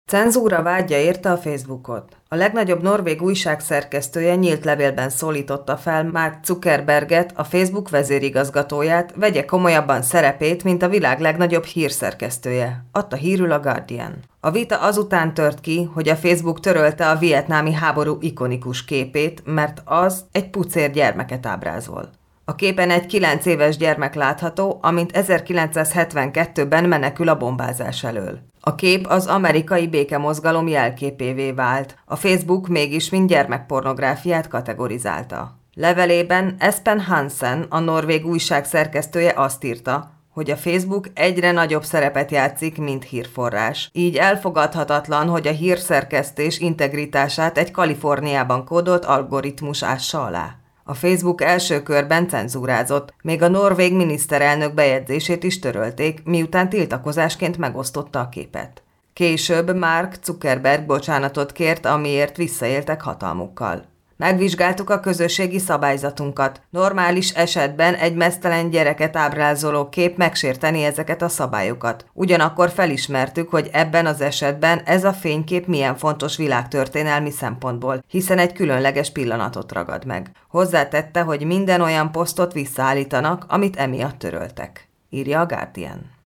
Cenzúra vádja érte a Facebookot. A legnagyobb norvég újság szerkesztője nyílt levélben szólította fel Mark Zuckerberget, a Facebook vezérigazgatóját, vegye komolyabban szerepét, mint a világ legnagyobb hírszerkesztője, adta hírül a Guardian. A vita azután tört ki, hogy a Facebook törölte a vietnámi háború ikonikus képét, mert az egy pucér gyermeket ábrázol. A képen egy 9 éves gyermek látható, amint 1972-ben menekül a bombázás elől. A kép az amerikai békemozgalom jelképévé vált, a Facebook mégis mint gyermekpornográfiát kategorizálta. Levelében Espen Hansen, a norvég újság szerkesztője azt írta, hogy a Facebook egyre nagyobb szerepet játszik, mint hírforrás. Így elfogadhatatlan, hogy a hírszerkesztés integritását egy Kaliforniában kódolt algoritmus ássa alá. A Facebook első körben cenzúrázott, még a norvég miniszterelnök bejegyzését is törölték, miután tiltakozásként megosztotta a képet. Később Mark Zuckerberg bocsánatot kért, amiért visszaéltek hatalmukkal. Megvizsgáltuk a közösségi szabályzatunkat. Normális esetben egy meztelen gyereket ábrázoló kép megsérteni ezeket a szabályokat. Ugyanakkor felismertük, hogy ebben az esetben ez a fénykép milyen fontos világtörténelmi szempontból, hiszen egy különleges pillanatot ragad meg. Hozzátette, hogy minden olyan posztot visszaállítanak, amit emiatt töröltek, írja a Guardian.